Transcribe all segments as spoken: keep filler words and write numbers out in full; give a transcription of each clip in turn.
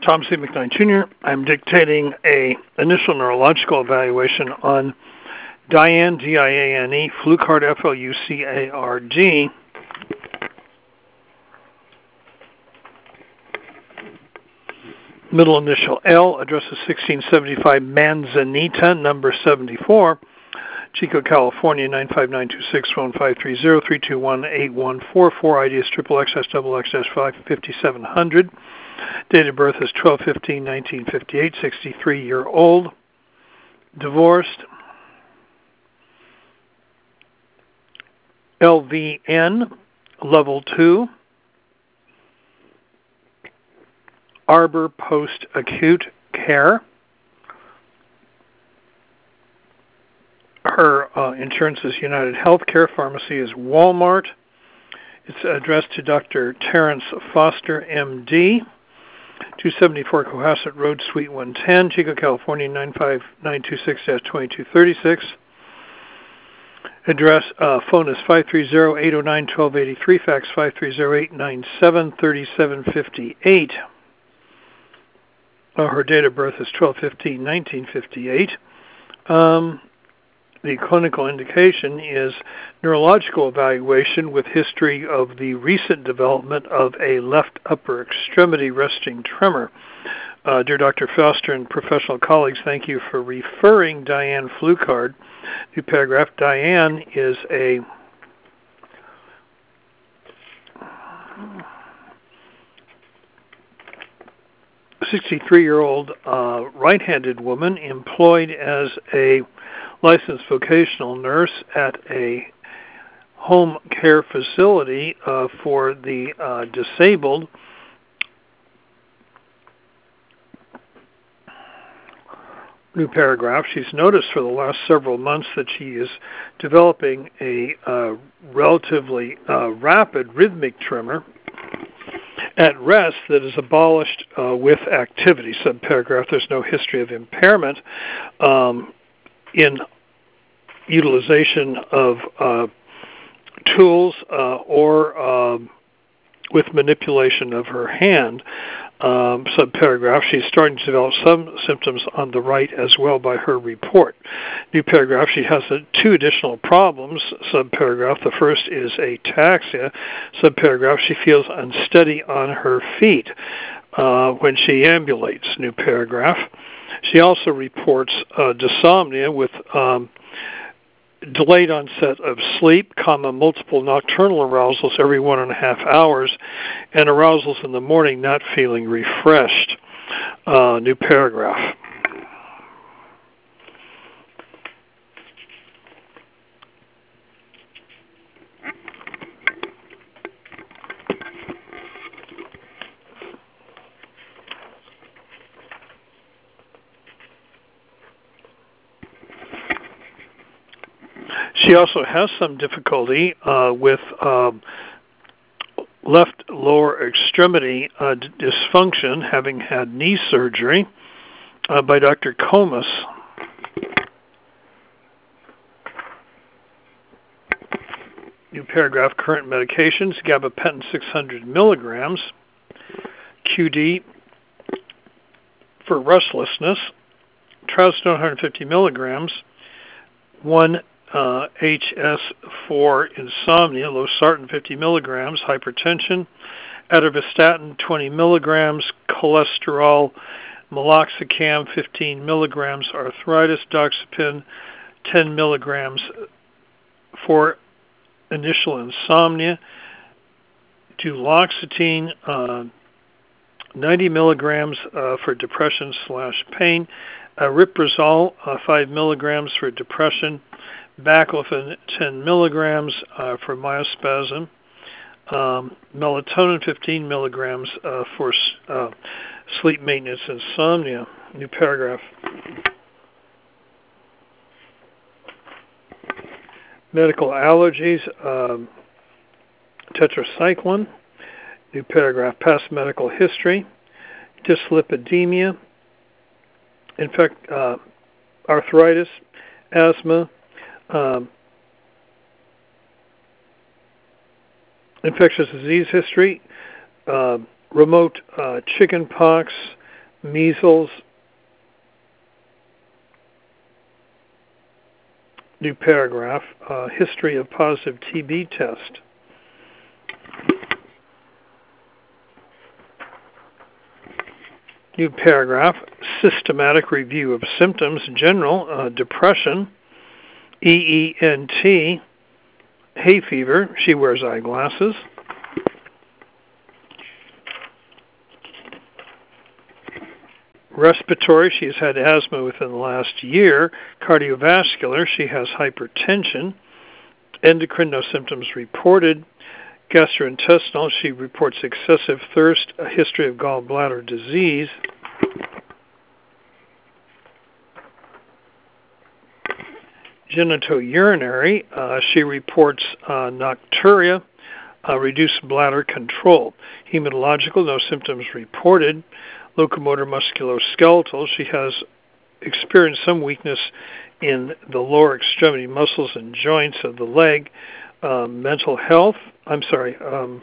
Tom C. McKnight, Junior I'm dictating a initial neurological evaluation on Diane, D I A N E, Flucard, F L U C A R D. Middle initial L, address is sixteen seventy-five Manzanita, number seventy-four, Chico, California, nine five nine two six, phone five three zero, three two one, eight one four four, I D is triple X S double X S five fifty-seven hundred. Date of birth is twelve fifteen nineteen fifty-eight, sixty-three year old, divorced. L V N, level two, Arbor Post Acute Care. Her uh, insurance is United Healthcare. Pharmacy is Walmart. It's addressed to Doctor Terrence Foster, M D, two seventy-four Cohasset Road, Suite one ten, Chico, California, nine five nine two six, twenty-two thirty-six. Address, uh, phone is five three zero, eight zero nine, one two eight three, fax five three zero, eight nine seven, three seven five eight. Uh, her date of birth is twelve fifteen nineteen fifty-eight. Um, the clinical indication is neurological evaluation with history of the recent development of a left upper extremity resting tremor. Uh, dear Doctor Foster and professional colleagues, thank you for referring Diane Flucard. New paragraph, Diane is a sixty-three-year-old uh, right-handed woman employed as a licensed vocational nurse at a home care facility uh, for the uh, disabled. New paragraph, she's noticed for the last several months that she is developing a uh, relatively uh, rapid rhythmic tremor at rest that is abolished uh, with activity. Subparagraph, there's no history of impairment um, in utilization of uh, tools uh, or uh, with manipulation of her hand. Um, subparagraph, she's starting to develop some symptoms on the right as well by her report. New paragraph, she has uh, two additional problems. Subparagraph, the first is ataxia. Subparagraph, she feels unsteady on her feet uh, when she ambulates. New paragraph, she also reports uh, dysomnia with um, delayed onset of sleep, comma, multiple nocturnal arousals every one and a half hours, and arousals in the morning not feeling refreshed. Uh, new paragraph. She also has some difficulty uh, with um, left lower extremity uh, dysfunction, having had knee surgery uh, by Doctor Comas. New paragraph, current medications, gabapentin six hundred milligrams, Q D for restlessness, trazodone one hundred fifty milligrams, one Uh, H S for insomnia, losartan fifty milligrams, hypertension, atorvastatin twenty milligrams, cholesterol, meloxicam fifteen milligrams, arthritis, doxepin ten milligrams for initial insomnia, duloxetine uh, ninety milligrams uh, for depression slash pain, ariprazole uh, five milligrams for depression, baclofen ten milligrams uh, for myospasm, um, melatonin fifteen milligrams uh, for uh, sleep maintenance insomnia. New paragraph. Medical allergies, um, tetracycline. New paragraph. Past medical history, dyslipidemia, infect, uh, arthritis, asthma, Um, infectious disease history, uh, remote uh, chicken pox, measles. New paragraph, uh, history of positive T B test. New paragraph, systematic review of symptoms, general, uh, depression, E E N T, hay fever, she wears eyeglasses. Respiratory, she's had asthma within the last year. Cardiovascular, she has hypertension. Endocrine, no symptoms reported. Gastrointestinal, she reports excessive thirst, a history of gallbladder disease. Genitourinary, uh, she reports uh, nocturia, uh, reduced bladder control. Hematological, no symptoms reported. Locomotor musculoskeletal, she has experienced some weakness in the lower extremity muscles and joints of the leg. Uh, mental health, I'm sorry, um,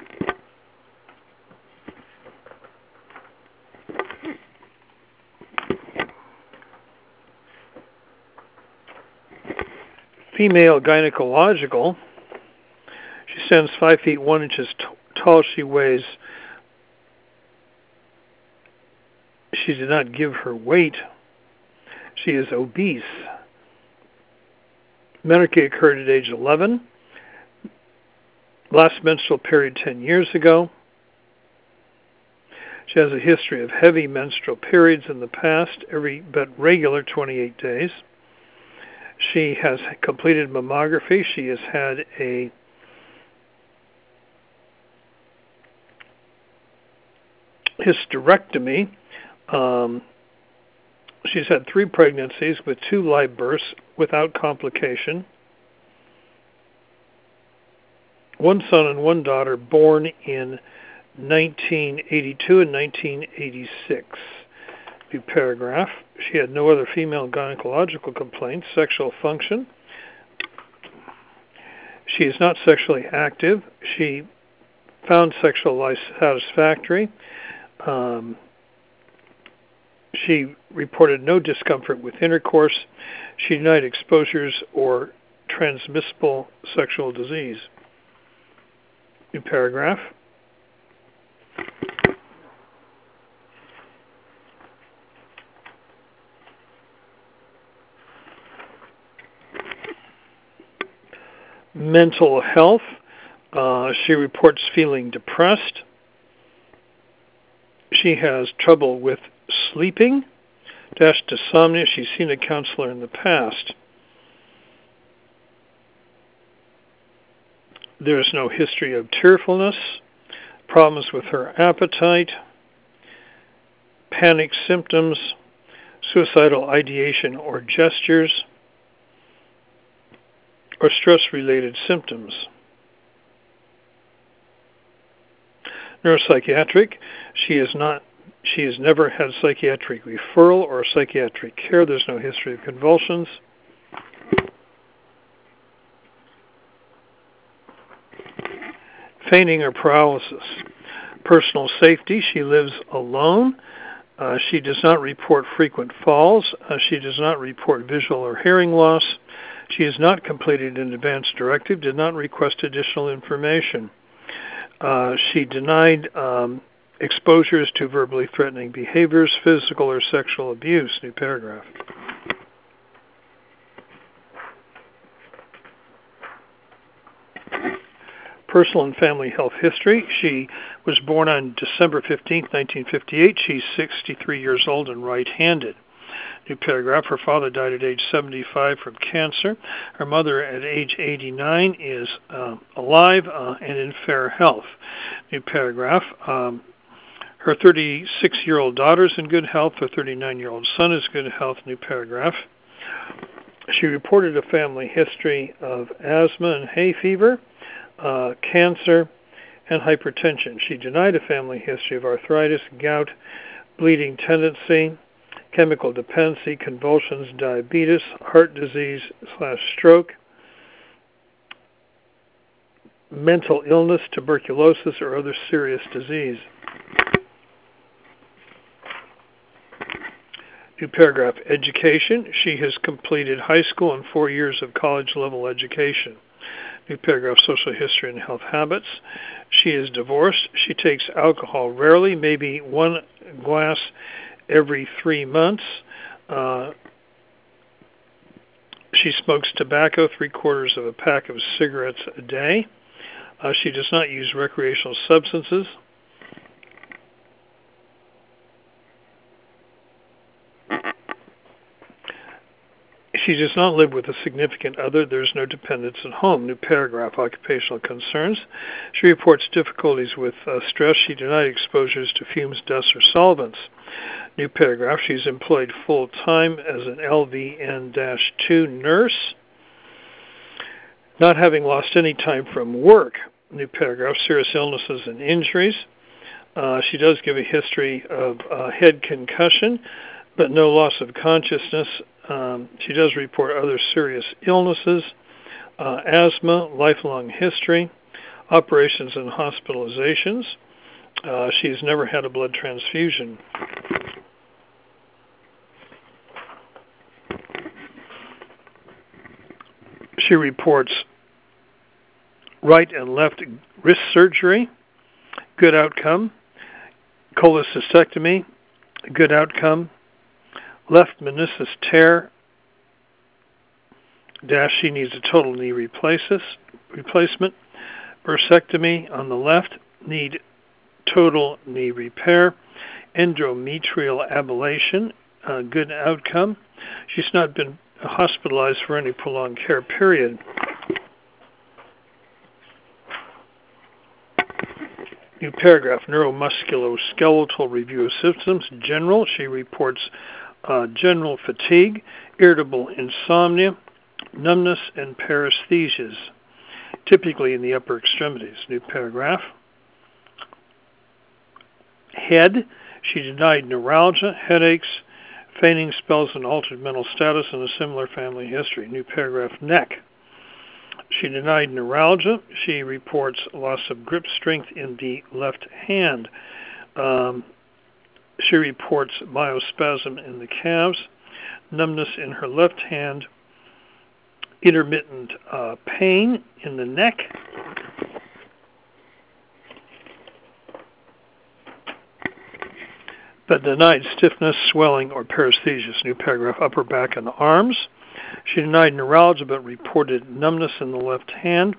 female gynecological, she stands five feet one inches t- tall, she weighs, she did not give her weight, she is obese. Menarche occurred at age eleven. Last menstrual period ten years ago. She has a history of heavy menstrual periods in the past, every but regular twenty-eight days. She has completed mammography. She has had a hysterectomy. Um, she's had three pregnancies with two live births without complication. One son and one daughter born in nineteen eighty-two and nineteen eighty-six. New paragraph. She had no other female gynecological complaints. Sexual function. She is not sexually active. She found sexual life satisfactory. Um, she reported no discomfort with intercourse. She denied exposures or transmissible sexual disease. New paragraph. Mental health. Uh, she reports feeling depressed. She has trouble with sleeping. Dash dysomnia. She's seen a counselor in the past. There is no history of tearfulness, problems with her appetite, panic symptoms, suicidal ideation or gestures, or stress-related symptoms. Neuropsychiatric, she is not, she has never had psychiatric referral or psychiatric care. There's no history of convulsions. Fainting or paralysis. Personal safety, she lives alone. Uh, she does not report frequent falls. Uh, she does not report visual or hearing loss. She has not completed an advance directive, did not request additional information. Uh, she denied um, exposures to verbally threatening behaviors, physical or sexual abuse. New paragraph. Personal and family health history. She was born on December fifteenth, nineteen fifty-eight. She's sixty-three years old and right-handed. New paragraph. Her father died at age seventy-five from cancer. Her mother at age eighty-nine is uh, alive uh, and in fair health. New paragraph. Um, her thirty-six-year-old daughter is in good health. Her thirty-nine-year-old son is in good health. New paragraph. She reported a family history of asthma and hay fever, uh, cancer, and hypertension. She denied a family history of arthritis, gout, bleeding tendency, chemical dependency, convulsions, diabetes, heart disease slash stroke, mental illness, tuberculosis, or other serious disease. New paragraph, education. She has completed high school and four years of college-level education. New paragraph, social history and health habits. She is divorced. She takes alcohol rarely, maybe one glass every three months. Uh, she smokes tobacco, three quarters of a pack of cigarettes a day. Uh, she does not use recreational substances. She does not live with a significant other. There is no dependence at home. New paragraph, occupational concerns. She reports difficulties with uh, stress. She denied exposures to fumes, dust, or solvents. New paragraph, she's employed full-time as an L V N two nurse, not having lost any time from work. New paragraph, serious illnesses and injuries. Uh, she does give a history of uh, head concussion, but no loss of consciousness. Um, she does report other serious illnesses, uh, asthma, lifelong history, operations and hospitalizations. Uh, she's never had a blood transfusion. She reports right and left wrist surgery, good outcome, cholecystectomy, good outcome, left meniscus tear, dash, she needs a total knee replaces, replacement, bursectomy on the left, need total knee repair, endometrial ablation, uh, good outcome. She's not been hospitalized for any prolonged care period. New paragraph, neuromusculoskeletal review of symptoms, general. She reports uh, general fatigue, irritable insomnia, numbness, and paresthesias, typically in the upper extremities. New paragraph. Head, she denied neuralgia, headaches, fainting spells, and altered mental status, and a similar family history. New paragraph. Neck. She denied neuralgia. She reports loss of grip strength in the left hand. Um, she reports myospasm in the calves, numbness in her left hand, intermittent uh, pain in the neck, but denied stiffness, swelling, or paresthesias. New paragraph. Upper back and arms. She denied neuralgia but reported numbness in the left hand,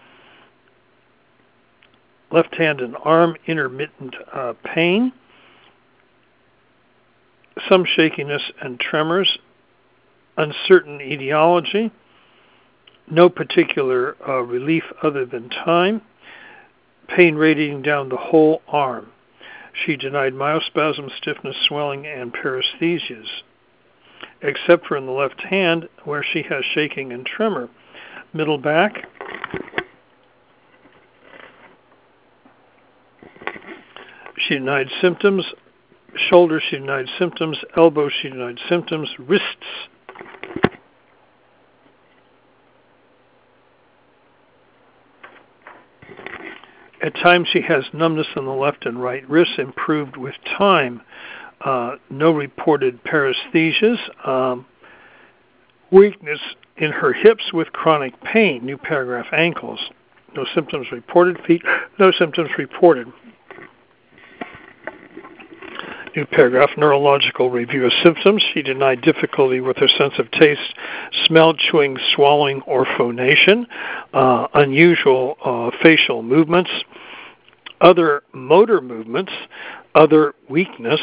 left hand and arm, intermittent uh, pain, some shakiness and tremors, uncertain etiology, no particular uh, relief other than time, pain radiating down the whole arm. She denied myospasm, stiffness, swelling, and paresthesias, except for in the left hand where she has shaking and tremor. Middle back. She denied symptoms. Shoulder, she denied symptoms. Elbow, she denied symptoms. Wrists. At times she has numbness in the left and right wrists, improved with time. Uh, no reported paresthesias. Um, weakness in her hips with chronic pain. New paragraph. Ankles. No symptoms reported. Feet. No symptoms reported. New paragraph. Neurological review of symptoms. She denied difficulty with her sense of taste, smell, chewing, swallowing, or phonation. Uh, unusual uh, facial movements. Other motor movements. Other weakness.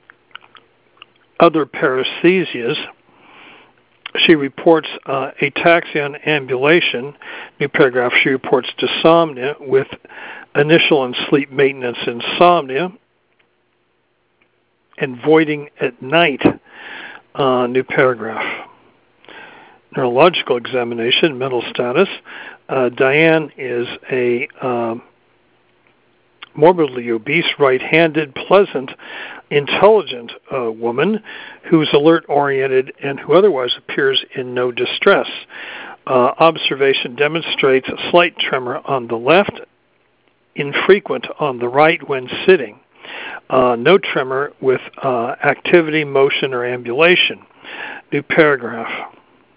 Other paresthesias. She reports uh, ataxia and ambulation. New paragraph. She reports dysomnia with initial and sleep maintenance insomnia and voiding at night. Uh, new paragraph. Neurological examination, mental status. Uh, Diane is a um, morbidly obese, right-handed, pleasant, intelligent uh, woman who is alert-oriented and who otherwise appears in no distress. Uh, observation demonstrates a slight tremor on the left, infrequent on the right when sitting. Uh, no tremor with uh, activity, motion, or ambulation. New paragraph.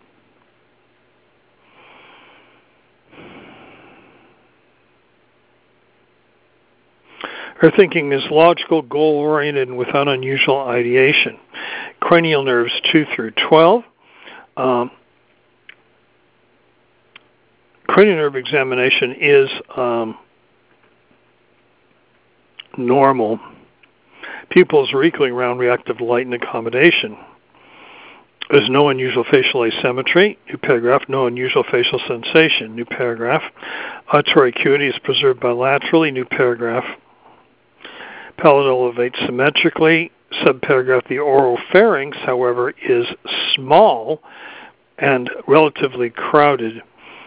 Her thinking is logical, goal-oriented, and without unusual ideation. Cranial nerves two through twelve. Um, cranial nerve examination is um, normal. Pupils are equally round, reactive to light and accommodation. There's no unusual facial asymmetry. New paragraph. No unusual facial sensation. New paragraph. Auditory acuity is preserved bilaterally. New paragraph. Palate elevates symmetrically. Subparagraph. The oropharynx, however, is small and relatively crowded.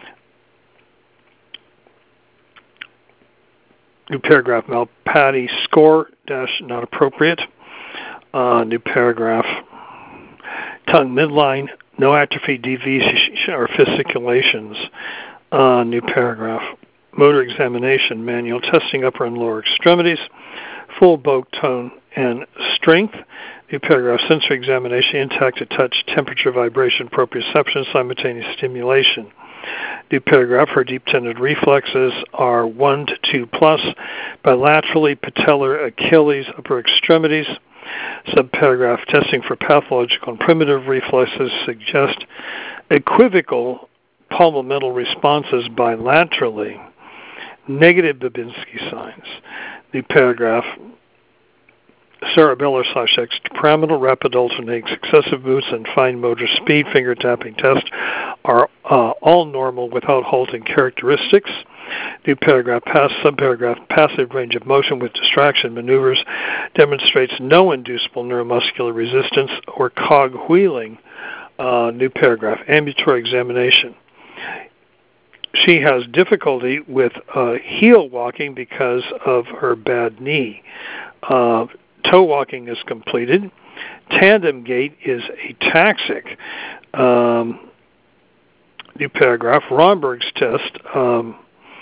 New paragraph. Malpathy score dash not appropriate. Uh, new paragraph. Tongue midline. No atrophy, deviation, or fasciculations. Uh, new paragraph. Motor examination. Manual testing upper and lower extremities. Full bow tone and strength. New paragraph. Sensory examination. Intact to touch, temperature, vibration, proprioception, simultaneous stimulation. New paragraph. Her deep-tended reflexes are one to two plus, bilaterally, patellar, Achilles, upper extremities. Subparagraph. Testing for pathological and primitive reflexes suggest equivocal palmamental responses bilaterally. Negative Babinski signs. New paragraph. Cerebellar slash extrapyramidal, rapid alternating successive moves, and fine motor speed finger tapping test are uh, all normal without halting characteristics. New paragraph. Pass, subparagraph. Passive range of motion with distraction maneuvers demonstrates no inducible neuromuscular resistance or cog wheeling. Uh, new paragraph. Ambulatory examination. She has difficulty with uh, heel walking because of her bad knee. Uh, toe walking is completed. Tandem gait is ataxic. Um, new paragraph. Romberg's test um,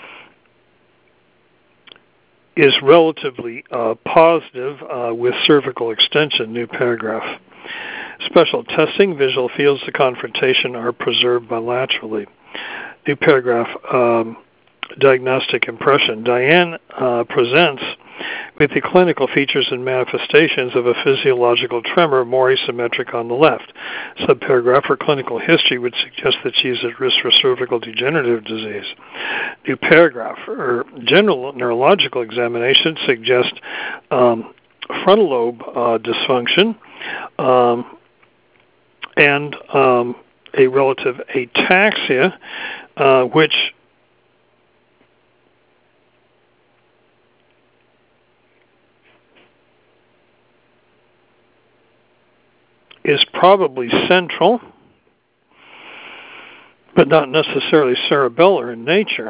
is relatively uh, positive uh, with cervical extension. New paragraph. Special testing. Visual fields of confrontation are preserved bilaterally. New paragraph. Um, diagnostic impression. Diane uh, presents with the clinical features and manifestations of a physiological tremor more asymmetric on the left. Subparagraph. Her clinical history would suggest that she is at risk for cervical degenerative disease. New paragraph. Her general neurological examination suggests um, frontal lobe uh, dysfunction um, and um, a relative ataxia, uh, which is probably central, but not necessarily cerebellar in nature.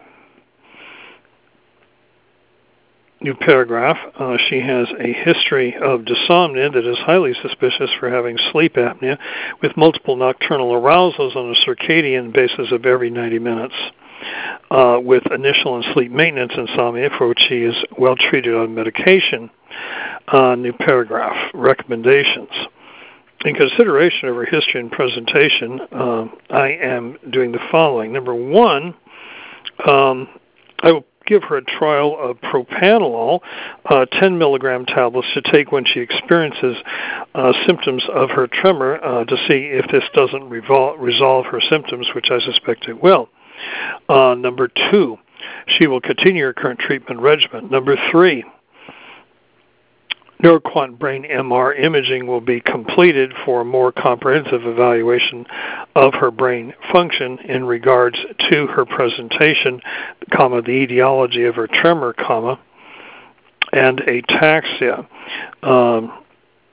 New paragraph. Uh, she has a history of dysomnia that is highly suspicious for having sleep apnea, with multiple nocturnal arousals on a circadian basis of every ninety minutes, uh, with initial and sleep maintenance insomnia, for which she is well treated on medication. Uh, new paragraph. Recommendations. In consideration of her history and presentation, uh, I am doing the following. Number one, um, I will give her a trial of propanolol, uh, ten milligram tablets to take when she experiences uh, symptoms of her tremor uh, to see if this doesn't revol- resolve her symptoms, which I suspect it will. Uh, number two, she will continue her current treatment regimen. Number three, NeuroQuant brain M R imaging will be completed for a more comprehensive evaluation of her brain function in regards to her presentation, comma, the etiology of her tremor, comma, and ataxia. Um,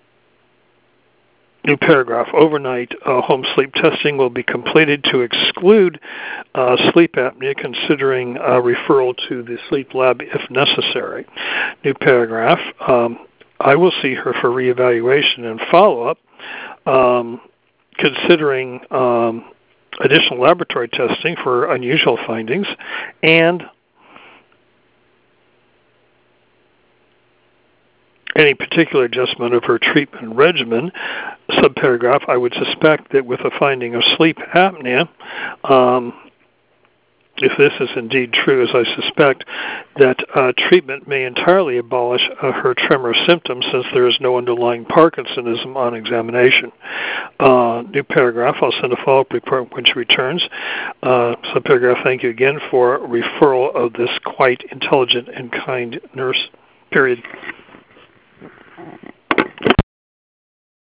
new paragraph. Overnight uh, home sleep testing will be completed to exclude uh, sleep apnea, considering uh, referral to the sleep lab if necessary. New paragraph. Um, I will see her for reevaluation and follow-up, um, considering um, additional laboratory testing for unusual findings, and any particular adjustment of her treatment regimen. Subparagraph, I would suspect that with the finding of sleep apnea, um, if this is indeed true, as I suspect, that uh, treatment may entirely abolish uh, her tremor symptoms since there is no underlying Parkinsonism on examination. Uh, new paragraph, I'll send a follow-up report when she returns. Uh, subparagraph, thank you again for referral of this quite intelligent and kind nurse, period.